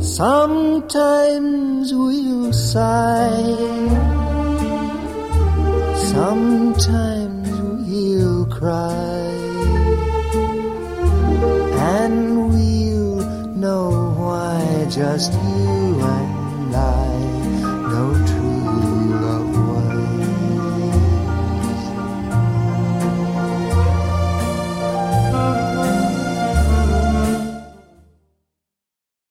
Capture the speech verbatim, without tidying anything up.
Sometimes we'll sigh, sometimes we'll cry, and we'll know why, just you and I, no true love